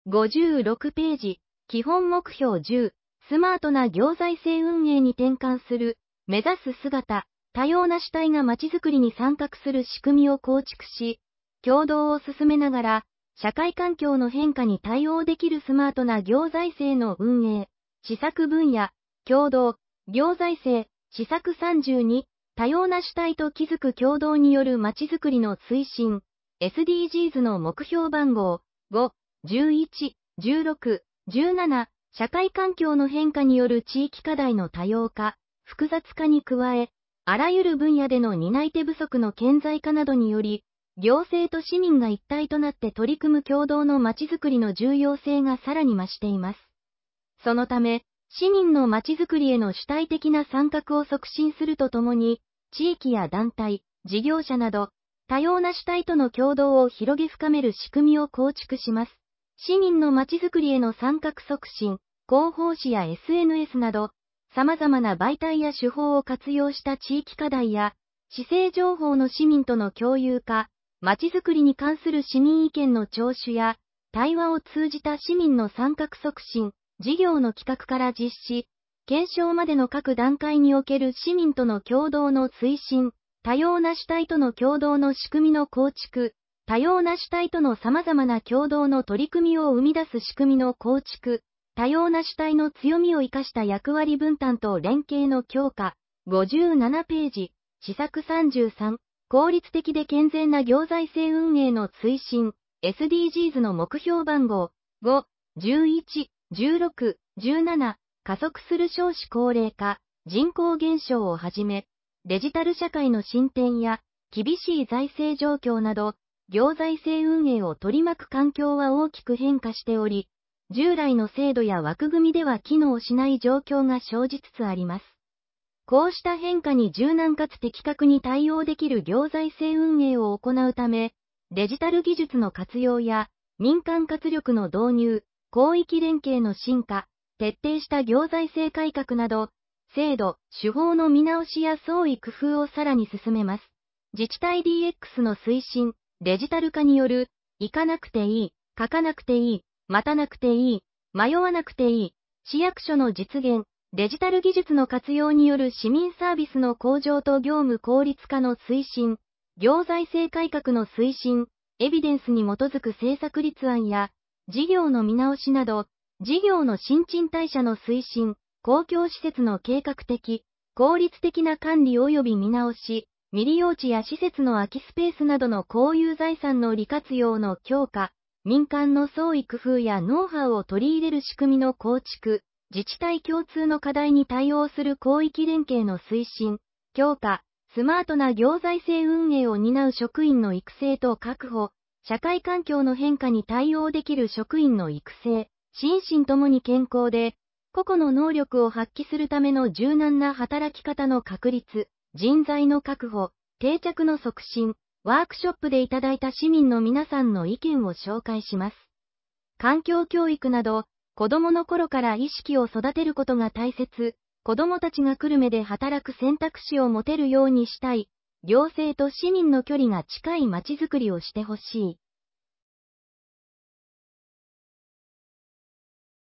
56ページ、基本目標10、スマートな行財政運営に転換する、目指す姿、多様な主体がまちづくりに参画する仕組みを構築し、協働を進めながら、社会環境の変化に対応できるスマートな行財政の運営、施策分野、協働、行財政、施策32、多様な主体と築く協働によるまちづくりの推進、SDGs の目標番号、5、11、16、17、社会環境の変化による地域課題の多様化、複雑化に加え、あらゆる分野での担い手不足の顕在化などにより、行政と市民が一体となって取り組む共同のまちづくりの重要性がさらに増しています。そのため、市民のまちづくりへの主体的な参画を促進するとともに、地域や団体、事業者など、多様な主体との共同を広げ深める仕組みを構築します。市民のまちづくりへの参画促進、広報誌や SNS など、様々な媒体や手法を活用した地域課題や、市政情報の市民との共有化、まちづくりに関する市民意見の聴取や、対話を通じた市民の参画促進、事業の企画から実施、検証までの各段階における市民との共同の推進、多様な主体との共同の仕組みの構築、多様な主体との様々な共同の取り組みを生み出す仕組みの構築、多様な主体の強みを生かした役割分担と連携の強化、57ページ、施策33、効率的で健全な行財政運営の推進、SDGs の目標番号、5、11、16、17、加速する少子高齢化、人口減少をはじめ、デジタル社会の進展や、厳しい財政状況など、行財政運営を取り巻く環境は大きく変化しており、従来の制度や枠組みでは機能しない状況が生じつつあります。こうした変化に柔軟かつ的確に対応できる行財政運営を行うため、デジタル技術の活用や民間活力の導入、広域連携の進化、徹底した行財政改革など、制度、手法の見直しや創意工夫をさらに進めます。自治体 DX の推進、デジタル化による、行かなくていい、書かなくていい、待たなくていい、迷わなくていい、市役所の実現、デジタル技術の活用による市民サービスの向上と業務効率化の推進、行財政改革の推進、エビデンスに基づく政策立案や、事業の見直しなど、事業の新陳代謝の推進、公共施設の計画的、効率的な管理及び見直し、未利用地や施設の空きスペースなどの公有財産の利活用の強化、民間の創意工夫やノウハウを取り入れる仕組みの構築、自治体共通の課題に対応する広域連携の推進、強化、スマートな行財政運営を担う職員の育成と確保、社会環境の変化に対応できる職員の育成、心身ともに健康で、個々の能力を発揮するための柔軟な働き方の確立、人材の確保、定着の促進、ワークショップでいただいた市民の皆さんの意見を紹介します。環境教育など、子供の頃から意識を育てることが大切、子供たちが久留米で働く選択肢を持てるようにしたい、行政と市民の距離が近いまちづくりをしてほしい。